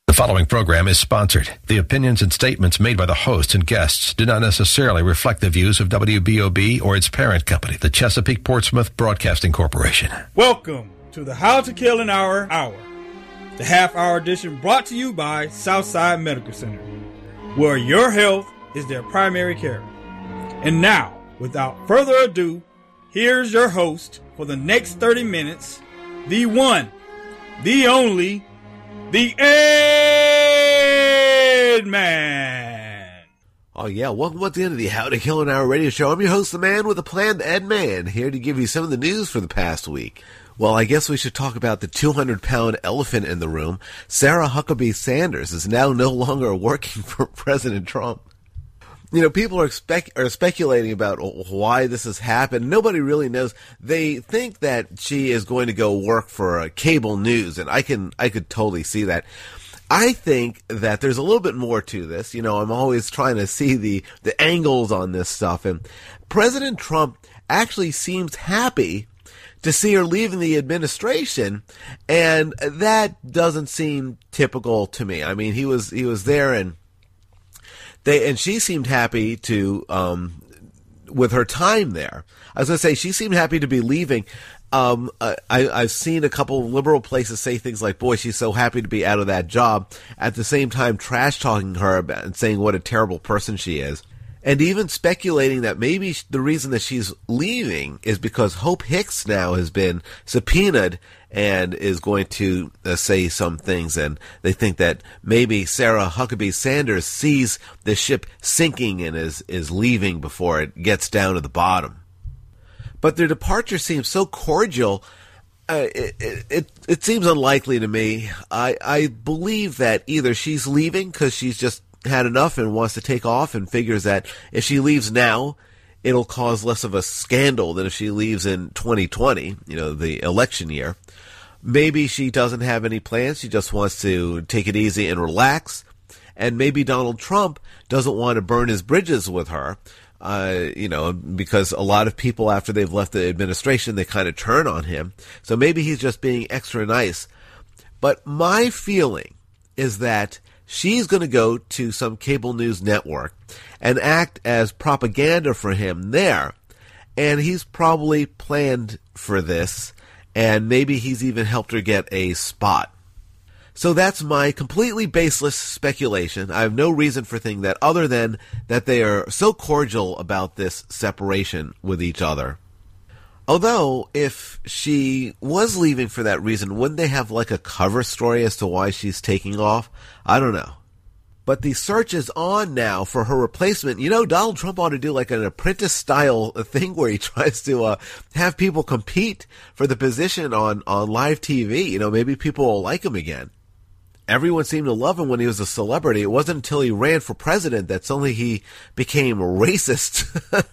The following program is sponsored. The opinions and statements made by the hosts and guests do not necessarily reflect the views of WBOB or its parent company, the Chesapeake Portsmouth Broadcasting Corporation. Welcome to the How to Kill an Hour, the half-hour edition brought to you by Southside Medical Center, where your health is their primary care. And now, without further ado, here's your host for the next 30 minutes, the one, the only, the Ed Man. Oh yeah, welcome once again to the How to Kill an Hour radio show. I'm your host, the man with a plan, the Ed Man, here to give you some of the news for the past week. Well, I guess we should talk about the 200-pound elephant in the room. Sarah Huckabee Sanders is now no longer working for President Trump. You know, people are speculating about why this has happened. Nobody really knows. They think that she is going to go work for cable news, and I could totally see that. I think that there's a little bit more to this. You know, I'm always trying to see the angles on this stuff, and President Trump actually seems happy to see her leaving the administration, and that doesn't seem typical to me. I mean, he was there, and she seemed happy to, with her time there. I was going to say, she seemed happy to be leaving. I've seen a couple of liberal places say things like, boy, she's so happy to be out of that job, at the same time trash-talking her about and saying what a terrible person she is. And even speculating that maybe the reason that she's leaving is because Hope Hicks now has been subpoenaed and is going to say some things, and they think that maybe Sarah Huckabee Sanders sees the ship sinking and is leaving before it gets down to the bottom. But their departure seems so cordial, it seems unlikely to me. I believe that either she's leaving because she's just had enough and wants to take off and figures that if she leaves now, it'll cause less of a scandal than if she leaves in 2020, you know, the election year. Maybe she doesn't have any plans. She just wants to take it easy and relax. And maybe Donald Trump doesn't want to burn his bridges with her, you know, because a lot of people after they've left the administration, they kind of turn on him. So maybe he's just being extra nice. But my feeling is that she's going to go to some cable news network and act as propaganda for him there. And he's probably planned for this, and maybe he's even helped her get a spot. So that's my completely baseless speculation. I have no reason for thinking that other than that they are so cordial about this separation with each other. Although, if she was leaving for that reason, wouldn't they have like a cover story as to why she's taking off? I don't know. But the search is on now for her replacement. You know, Donald Trump ought to do like an apprentice-style thing where he tries to have people compete for the position on live TV. You know, maybe people will like him again. Everyone seemed to love him when he was a celebrity. It wasn't until he ran for president that suddenly he became racist.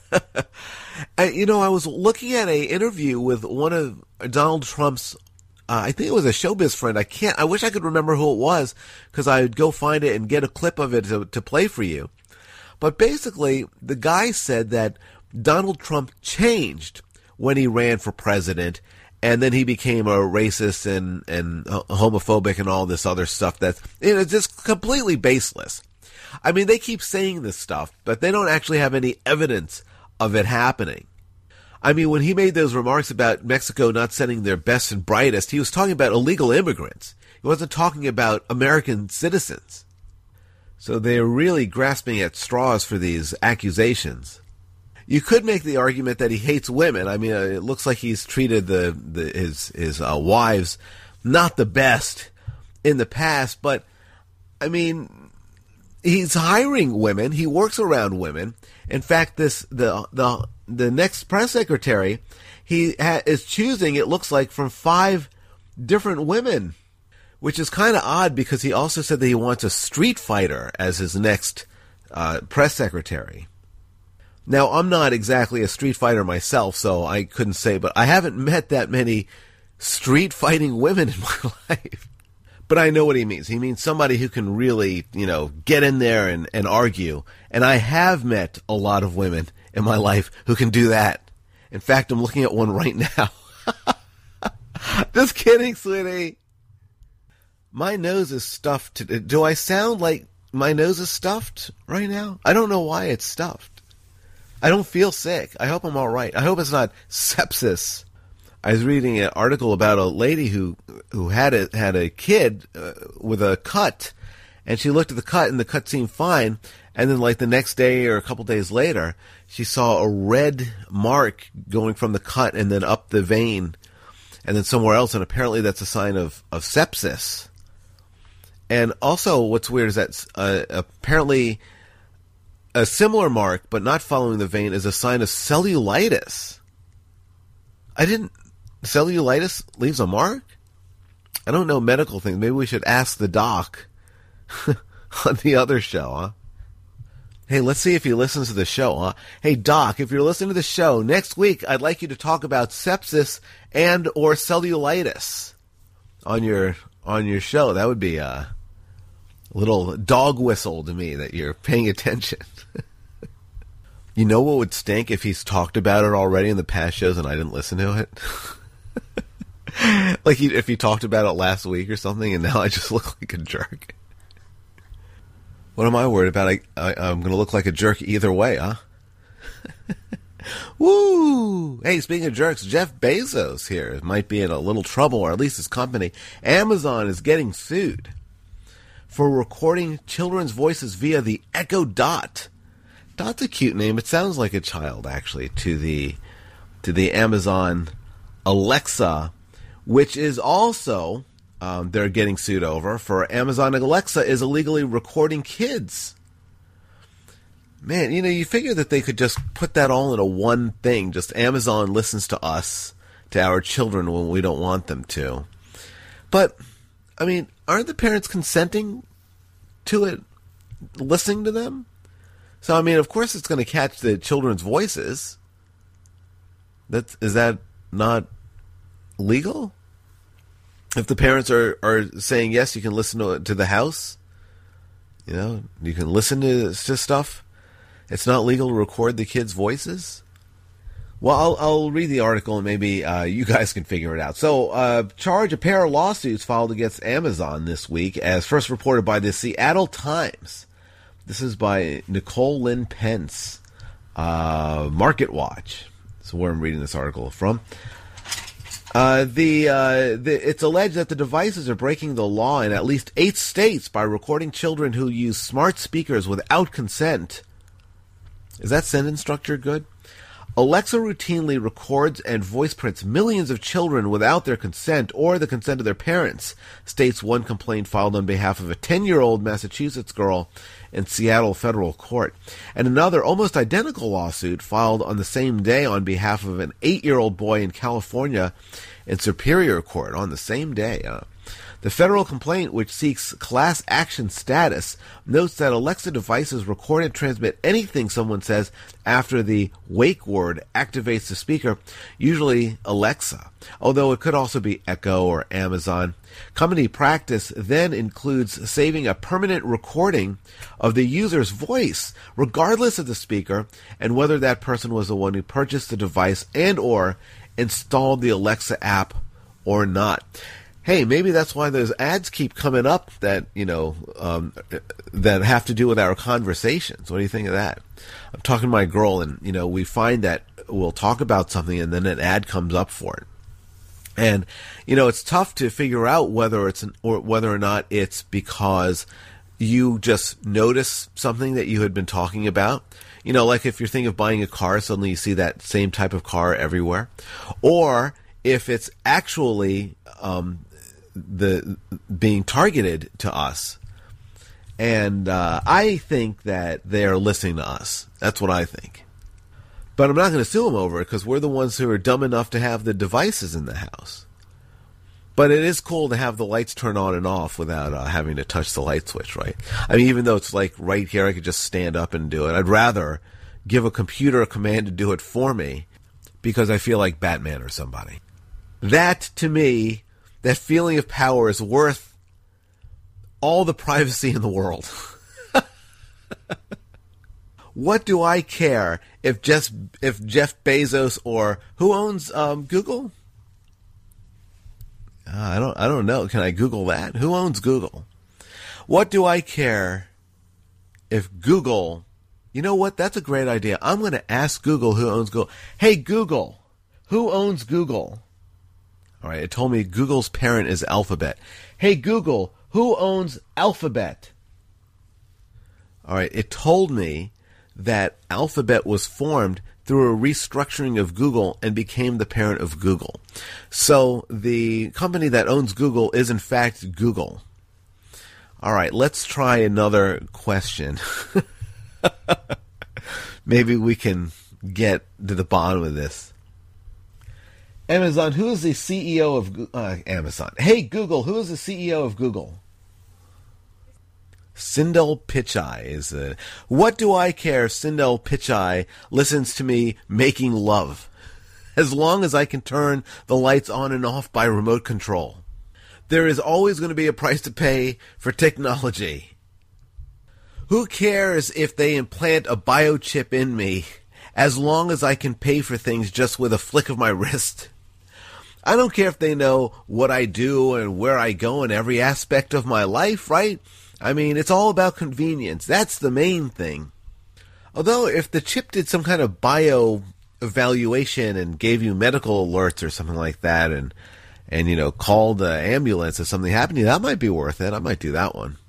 You know, I was looking at an interview with one of Donald Trump's, I think it was a showbiz friend. I wish I could remember who it was, because I would go find it and get a clip of it to play for you. But basically, the guy said that Donald Trump changed when he ran for president, and then he became a racist and homophobic and all this other stuff that's, you know, just completely baseless. I mean, they keep saying this stuff, but they don't actually have any evidence of it happening. I mean, when he made those remarks about Mexico not sending their best and brightest, he was talking about illegal immigrants. He wasn't talking about American citizens. So they're really grasping at straws for these accusations. You could make the argument that he hates women. I mean, it looks like he's treated his wives not the best in the past, but I mean, he's hiring women. He works around women. In fact, the next press secretary is choosing, it looks like, from 5 different women, which is kind of odd because he also said that he wants a street fighter as his next press secretary. Now, I'm not exactly a street fighter myself, so I couldn't say, but I haven't met that many street fighting women in my life. But I know what he means. He means somebody who can really, you know, get in there and argue. And I have met a lot of women in my life who can do that. In fact, I'm looking at one right now. Just kidding, sweetie. My nose is stuffed. Do I sound like my nose is stuffed right now? I don't know why it's stuffed. I don't feel sick. I hope I'm all right. I hope it's not sepsis. I was reading an article about a lady who had a kid with a cut, and she looked at the cut, and the cut seemed fine. And then, like the next day or a couple days later, she saw a red mark going from the cut and then up the vein, and then somewhere else. And apparently, that's a sign of sepsis. And also, what's weird is that apparently a similar mark, but not following the vein, is a sign of cellulitis. Cellulitis leaves a mark? I don't know medical things. Maybe we should ask the doc on the other show, huh? Hey, let's see if he listens to the show, huh? Hey, doc, if you're listening to the show, next week I'd like you to talk about sepsis and or cellulitis on your show. That would be a little dog whistle to me that you're paying attention. You know what would stink if he's talked about it already in the past shows and I didn't listen to it? Like if he talked about it last week or something and now I just look like a jerk. What am I worried about? I'm going to look like a jerk either way, huh? Woo! Hey, speaking of jerks, Jeff Bezos here might be in a little trouble, or at least his company. Amazon is getting sued for recording children's voices via the Echo Dot. Dot's a cute name. It sounds like a child, actually, to the Amazon Alexa, which is also they're getting sued over for Amazon Alexa is illegally recording kids. Man, you figure that they could just put that all into one thing. Just Amazon listens to us, to our children when we don't want them to. But, I mean, aren't the parents consenting to it, listening to them? So, I mean, of course it's going to catch the children's voices. Is that not legal? If the parents are saying, yes, you can listen to the house, you can listen to stuff, it's not legal to record the kids' voices? Well, I'll read the article and maybe you guys can figure it out. So, a pair of lawsuits filed against Amazon this week, as first reported by the Seattle Times. This is by Nicole Lynn Pence, Market Watch. That's where I'm reading this article from. It's alleged that the devices are breaking the law in at least 8 states by recording children who use smart speakers without consent. Is that sentence structure good? Alexa routinely records and voice prints millions of children without their consent or the consent of their parents, states one complaint filed on behalf of a 10-year-old Massachusetts girl in Seattle federal court. And another almost identical lawsuit filed on the same day on behalf of an 8-year-old boy in California in Superior Court on the same day. The federal complaint, which seeks class action status, notes that Alexa devices record and transmit anything someone says after the wake word activates the speaker, usually Alexa, although it could also be Echo or Amazon. Company practice then includes saving a permanent recording of the user's voice, regardless of the speaker, and whether that person was the one who purchased the device and or installed the Alexa app or not. Hey, maybe that's why those ads keep coming up that, that have to do with our conversations. What do you think of that? I'm talking to my girl and, we find that we'll talk about something and then an ad comes up for it. And, it's tough to figure out whether or not it's because you just notice something that you had been talking about. Like if you're thinking of buying a car, suddenly you see that same type of car everywhere. Or if it's actually the being targeted to us. And I think that they are listening to us. That's what I think. But I'm not going to sue them over it because we're the ones who are dumb enough to have the devices in the house. But it is cool to have the lights turn on and off without having to touch the light switch, right? I mean, even though it's like right here, I could just stand up and do it. I'd rather give a computer a command to do it for me because I feel like Batman or somebody. That, to me, that feeling of power is worth all the privacy in the world. What do I care if Jeff Bezos or who owns Google? I don't know. Can I Google that? Who owns Google? What do I care if Google... You know what? That's a great idea. I'm going to ask Google who owns Google. Hey, Google, who owns Google? All right, it told me Google's parent is Alphabet. Hey, Google, who owns Alphabet? All right, it told me that Alphabet was formed through a restructuring of Google and became the parent of Google. So the company that owns Google is, in fact, Google. All right, let's try another question. Maybe we can get to the bottom of this. Amazon, who is the CEO of Amazon? Hey, Google, who is the CEO of Google? Sundar Pichai is what do I care if Sundar Pichai listens to me making love? As long as I can turn the lights on and off by remote control. There is always going to be a price to pay for technology. Who cares if they implant a biochip in me, as long as I can pay for things just with a flick of my wrist? I don't care if they know what I do and where I go in every aspect of my life, right? I mean, it's all about convenience. That's the main thing. Although, if the chip did some kind of bio evaluation and gave you medical alerts or something like that, and called the ambulance if something happened to you, that might be worth it. I might do that one.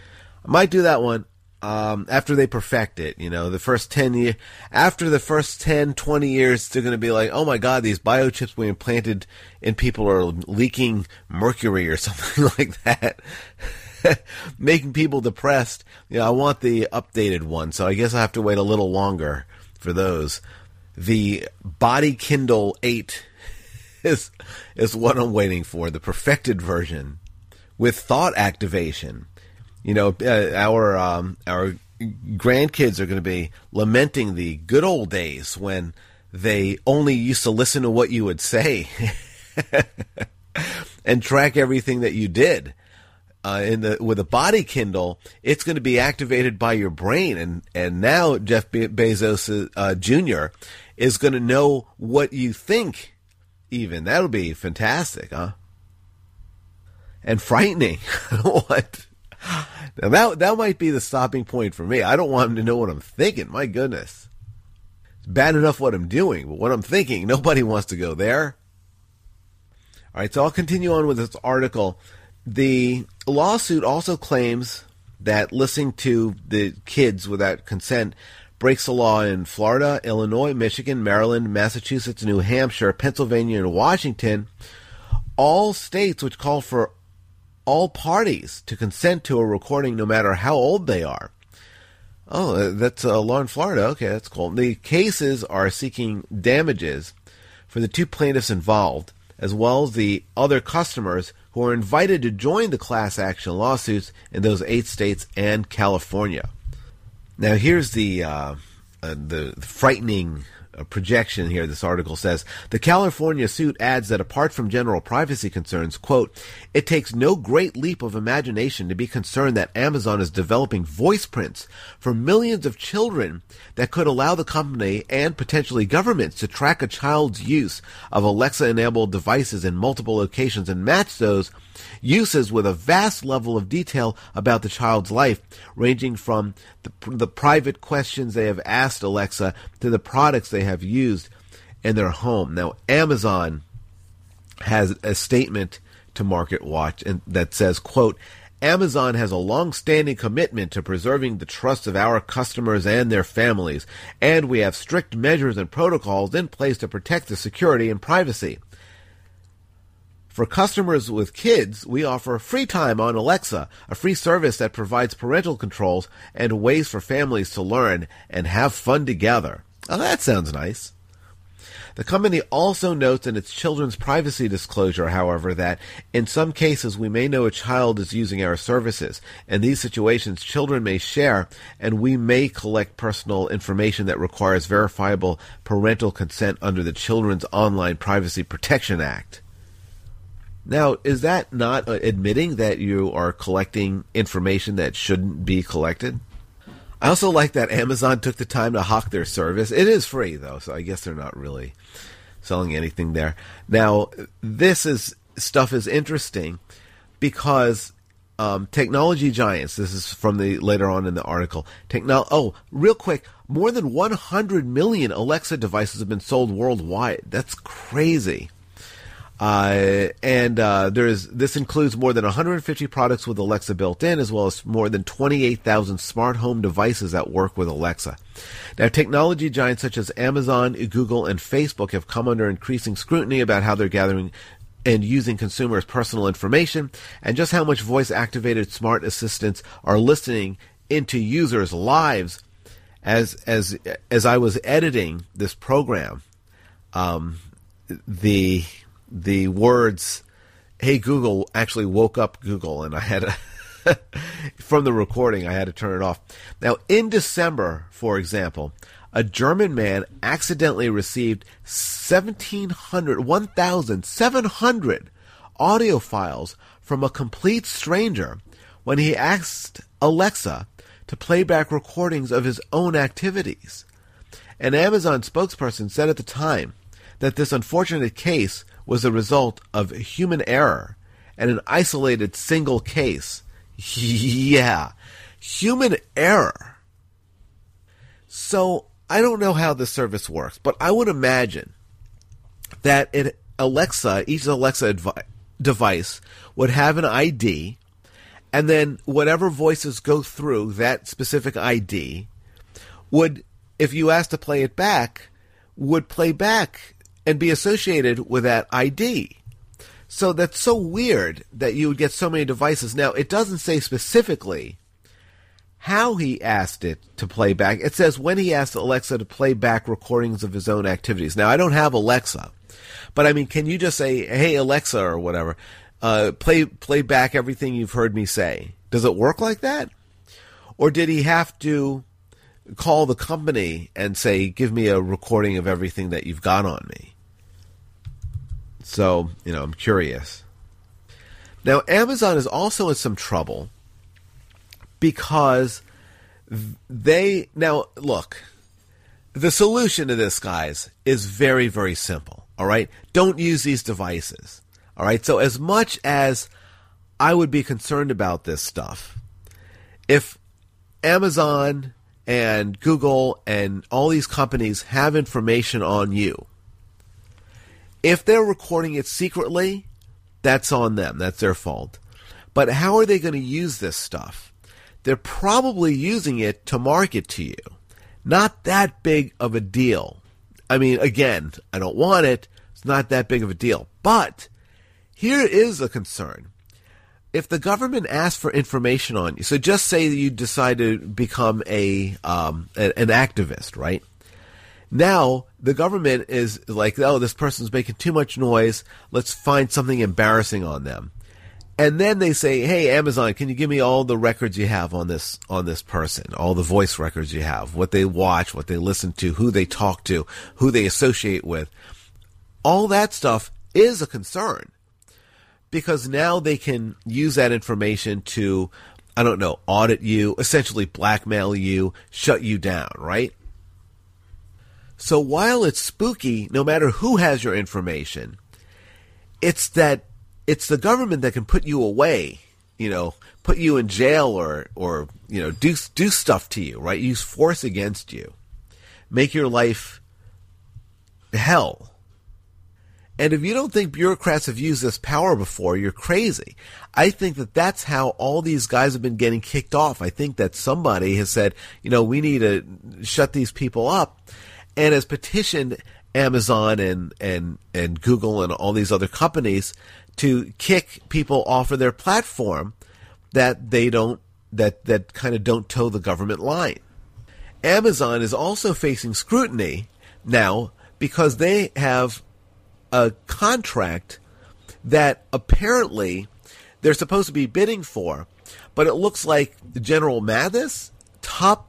After they perfect it, the first 10 years, after the first 10, 20 years, they're going to be like, oh my God, these biochips we implanted in people are leaking mercury or something like that, making people depressed. I want the updated one, so I guess I have to wait a little longer for those. The Body Kindle 8 is what I'm waiting for, the perfected version with thought activation. Our grandkids are going to be lamenting the good old days when they only used to listen to what you would say and track everything that you did. With a Body Kindle, it's going to be activated by your brain, and now Jeff Bezos Jr. is going to know what you think. Even that'll be fantastic, huh? And frightening. What? Now that might be the stopping point for me. I don't want him to know what I'm thinking. My goodness. It's bad enough what I'm doing, but what I'm thinking, nobody wants to go there. All right, so I'll continue on with this article. The lawsuit also claims that listening to the kids without consent breaks the law in Florida, Illinois, Michigan, Maryland, Massachusetts, New Hampshire, Pennsylvania, and Washington, all states which call for all parties to consent to a recording no matter how old they are. Oh, that's a law in Florida. Okay, that's cool. The cases are seeking damages for the two plaintiffs involved, as well as the other customers who are invited to join the class action lawsuits in those 8 states and California. Now, here's the frightening projection here. This article says, the California suit adds that apart from general privacy concerns, quote, it takes no great leap of imagination to be concerned that Amazon is developing voice prints for millions of children that could allow the company and potentially governments to track a child's use of Alexa-enabled devices in multiple locations and match those uses with a vast level of detail about the child's life, ranging from the private questions they have asked Alexa to the products they have used in their home. Now, Amazon has a statement to MarketWatch and that says, quote, Amazon has a long-standing commitment to preserving the trust of our customers and their families, and we have strict measures and protocols in place to protect the security and privacy. For customers with kids, we offer free time on Alexa, a free service that provides parental controls and ways for families to learn and have fun together. Oh, that sounds nice. The company also notes in its children's privacy disclosure, however, that in some cases we may know a child is using our services. In these situations, children may share, and we may collect personal information that requires verifiable parental consent under the Children's Online Privacy Protection Act. Now, is that not admitting that you are collecting information that shouldn't be collected? I also like that Amazon took the time to hawk their service. It is free, though, so I guess they're not really selling anything there. Now, this is stuff is interesting because technology giants, this is from the later on in the article, real quick, more than 100 million Alexa devices have been sold worldwide. That's crazy. This includes more than 150 products with Alexa built in, as well as more than 28,000 smart home devices that work with Alexa. Now, technology giants such as Amazon, Google, and Facebook have come under increasing scrutiny about how they're gathering and using consumers' personal information, and just how much voice-activated smart assistants are listening into users' lives. As I was editing this program, the words "Hey Google" actually woke up Google, and I had to from the recording I had to turn it off. Now, in December, for example, a German man accidentally received 1,700 audio files from a complete stranger when he asked Alexa to play back recordings of his own activities. An Amazon spokesperson said at the time that this unfortunate case was a result of human error and an isolated single case. Yeah, human error. So, I don't know how this service works, but I would imagine that each Alexa device would have an ID, and then whatever voices go through that specific ID would, if you asked to play it back, would play back and be associated with that ID. So that's so weird that you would get so many devices. Now, it doesn't say specifically how he asked it to play back. It says when he asked Alexa to play back recordings of his own activities. Now, I don't have Alexa, but I mean, can you just say, "Hey Alexa," or whatever, play back everything you've heard me say? Does it work like that? Or did he have to call the company and say, "Give me a recording of everything that you've got on me"? So, I'm curious. Now, Amazon is also in some trouble because look, the solution to this, guys, is very, very simple, all right? Don't use these devices, all right? So as much as I would be concerned about this stuff, if Amazon and Google and all these companies have information on you, if they're recording it secretly, that's on them. That's their fault. But how are they going to use this stuff? They're probably using it to market to you. Not that big of a deal. I mean, again, I don't want it. It's not that big of a deal. But here is a concern. If the government asks for information on you, so just say that you decide to become an activist, right? Now, the government is like, "Oh, this person's making too much noise. Let's find something embarrassing on them." And then they say, "Hey, Amazon, can you give me all the records you have on this person, all the voice records you have, what they watch, what they listen to, who they talk to, who they associate with?" All that stuff is a concern because now they can use that information to, audit you, essentially blackmail you, shut you down, right? So while it's spooky, no matter who has your information, it's the government that can put you away, put you in jail or do stuff to you, right? Use force against you. Make your life hell. And if you don't think bureaucrats have used this power before, you're crazy. I think that that's how all these guys have been getting kicked off. I think that somebody has said, we need to shut these people up, and has petitioned Amazon and Google and all these other companies to kick people off of their platform that kind of don't toe the government line. Amazon is also facing scrutiny now because they have a contract that apparently they're supposed to be bidding for, but it looks like General Mattis, top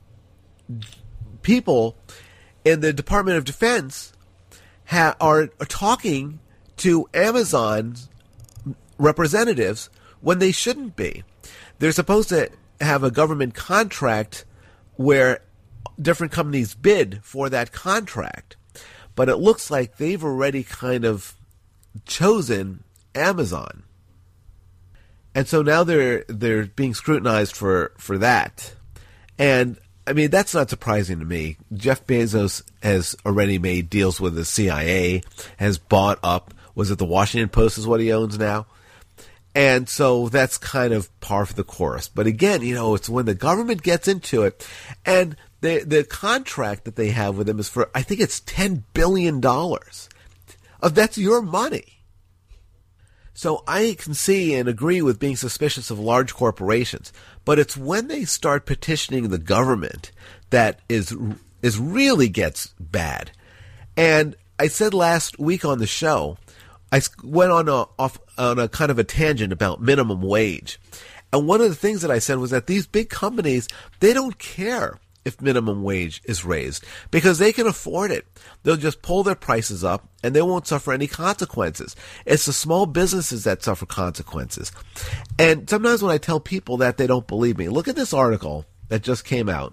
people in the Department of Defense, are talking to Amazon's representatives when they shouldn't be. They're supposed to have a government contract where different companies bid for that contract. But it looks like they've already kind of chosen Amazon. And so now they're being scrutinized for that. And I mean, that's not surprising to me. Jeff Bezos has already made deals with the CIA, has bought up, was it the Washington Post is what he owns now? And so that's kind of par for the course. But again, it's when the government gets into it, and the contract that they have with him is for, I think it's $10 billion. That's your money. So I can see and agree with being suspicious of large corporations, but it's when they start petitioning the government that is really gets bad. And I said last week on the show, I went on a kind of a tangent about minimum wage. And one of the things that I said was that these big companies, they don't care if minimum wage is raised because they can afford it. They'll just pull their prices up and they won't suffer any consequences. It's the small businesses that suffer consequences. And sometimes when I tell people that, they don't believe me. Look at this article that just came out.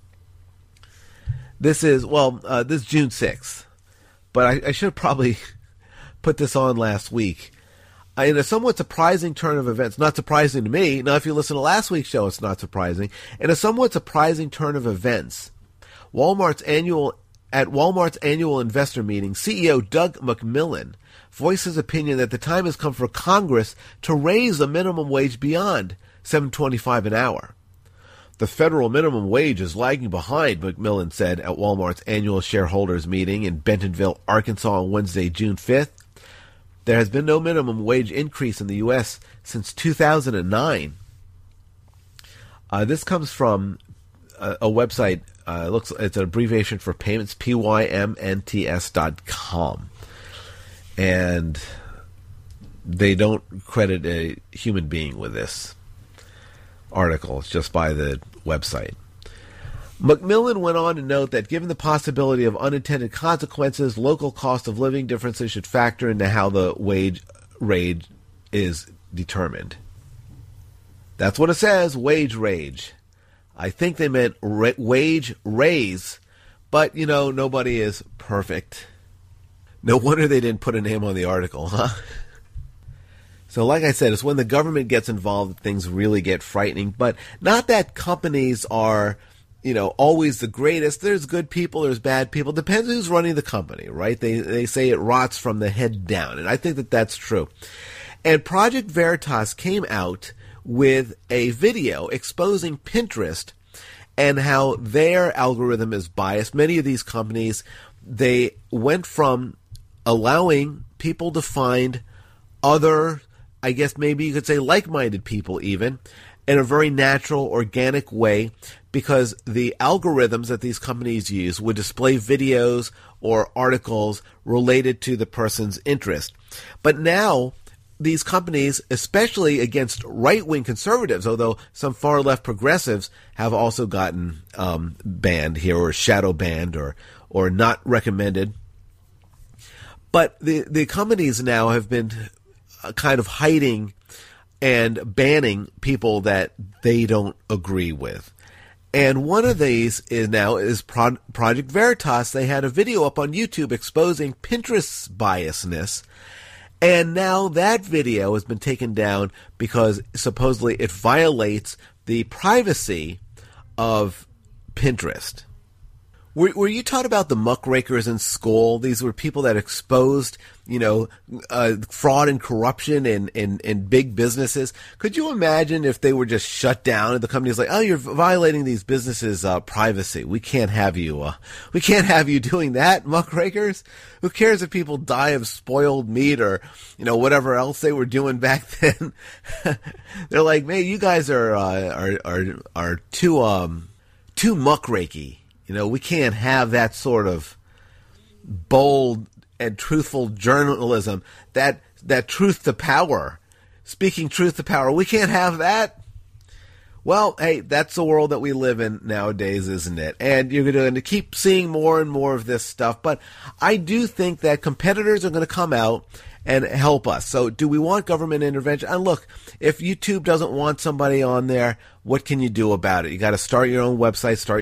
This is, this is June 6th, but I should have probably put this on last week. In a somewhat surprising turn of events, not surprising to me. Now, if you listen to last week's show, it's not surprising. In a somewhat surprising turn of events, Walmart's annual investor meeting, CEO Doug McMillon voiced his opinion that the time has come for Congress to raise the minimum wage beyond $7.25 an hour. The federal minimum wage is lagging behind, McMillon said at Walmart's annual shareholders meeting in Bentonville, Arkansas on Wednesday, June 5th. There has been no minimum wage increase in the U.S. since 2009. This comes from a website. It's an abbreviation for payments, PYMNTS.com. And they don't credit a human being with this article. It's just by the website. McMillon went on to note that given the possibility of unintended consequences, local cost of living differences should factor into how the wage rate is determined. That's what it says, wage rage. I think they meant wage raise, but, nobody is perfect. No wonder they didn't put a name on the article, huh? So like I said, it's when the government gets involved that things really get frightening, but not that companies are always the greatest. There's good people, there's bad people. Depends who's running the company, right? They say it rots from the head down, and I think that that's true. And Project Veritas came out with a video exposing Pinterest and how their algorithm is biased. Many of these companies, they went from allowing people to find other, I guess maybe you could say like-minded people even, in a very natural, organic way, because the algorithms that these companies use would display videos or articles related to the person's interest. But now, these companies, especially against right-wing conservatives, although some far-left progressives have also gotten banned here, or shadow banned, or not recommended. But the companies now have been kind of hiding and banning people that they don't agree with. And one of these is Project Veritas. They had a video up on YouTube exposing Pinterest's biasness. And now that video has been taken down because supposedly it violates the privacy of Pinterest. Were you taught about the muckrakers in school? These were people that exposed, fraud and corruption in big businesses. Could you imagine if they were just shut down and the company's like, oh, you're violating these businesses' privacy. We can't have you doing that, muckrakers. Who cares if people die of spoiled meat or, whatever else they were doing back then? They're like, man, you guys are too muckrakey. We can't have that sort of bold and truthful journalism, that truth to power, speaking truth to power. We can't have that. Well, hey, that's the world that we live in nowadays, isn't it? And you're going to keep seeing more and more of this stuff. But I do think that competitors are going to come out and help us. So do we want government intervention? And look, if YouTube doesn't want somebody on there, what can you do about it? You got to start your own website, start